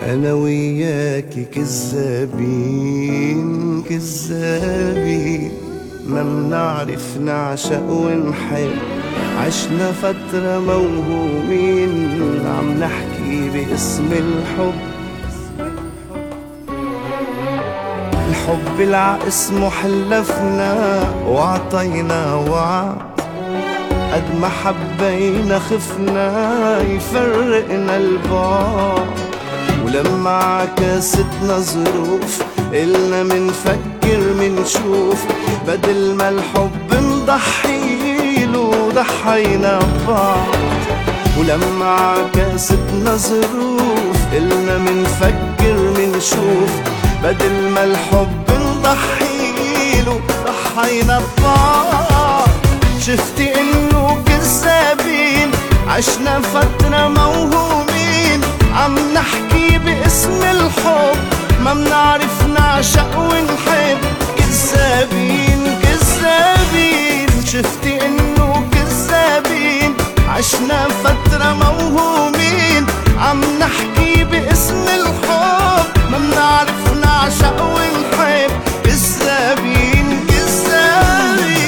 أنا وياكي كذابين كذابين، ما منعرف نعشق ونحب، عشنا فترة موهومين عم نحكي باسم الحب. الحب اسمه حلفنا وعطينا وعد، قد ما حبينا خفنا يفرقنا البعد، ولما عكاستنا ظروف قلنا منفكر منشوف، بدل ما الحب نضحيله ضحينا ببعض. ولما عكاستنا ظروف قلنا منفكر منشوف، بدل ما الحب نضحيله ضحينا ببعض. شفتي انه كذابين، عشنا فترة موهومين عم نحكي باسم الحب، ما منعرف نعشق ونحب. كذابين كذابين، شفتي انه كذابين، عشنا فترة موهومين عم نحكي باسم الحب، ما منعرف نعشق ونحب. كذابين كذابين.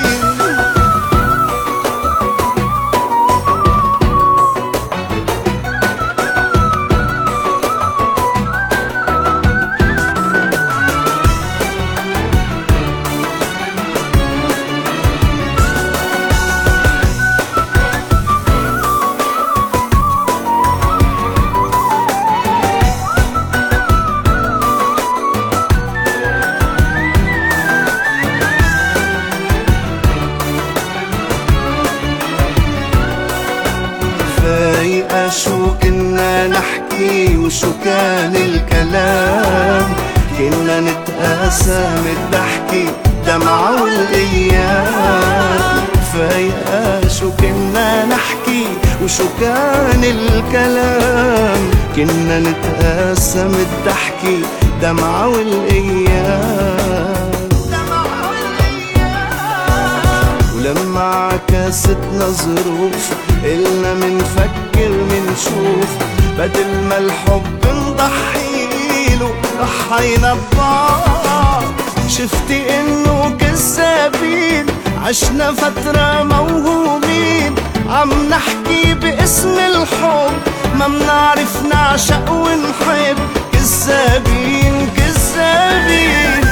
فايقة شو كنا نحكي وشو كان الكلام، كنا نتقاسم الضحكة دمعة والايام. فايقة شو كنا نحكي وشو كان الكلام، كنا نتقاسم الضحكة دمعة والايام. ولما عكاستنا ظروف قلنا منفكر منشوف، بدل ما الحب نضحيله ضحينا ببعض. شفتي انه كذابين، عشنا فترة موهومين عم نحكي باسم الحب، ما منعرف نعشق ونحب. كذابين كذابين.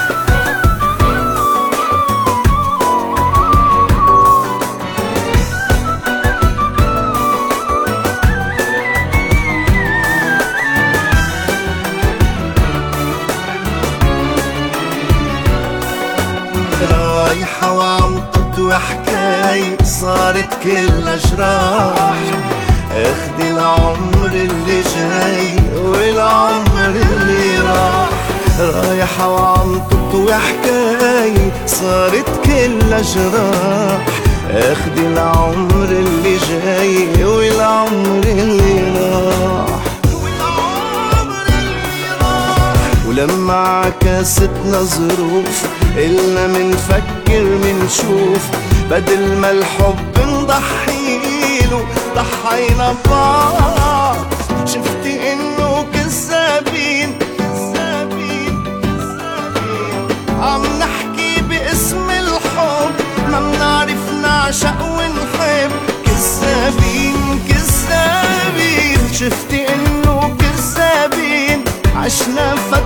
رايحة وعم تطوي حكاية صارت كلها جراح، اخدي العمر اللي جاي والعمر اللي راح. رايحة وعم تطوي حكاية صارت كلها جراح، اخدي العمر اللي جاي والعمر اللي راح. ولما عكاستنا ظروف قلنا منفكر منشوف، بدل ما الحب نضحيله ضحينا ببعض. شفتي انه كذابين كذابين كذابين، عم نحكي باسم الحب، ما منعرف نعشق ونحب. كذابين كذابين، شفتي انه كذابين، عشنا فترة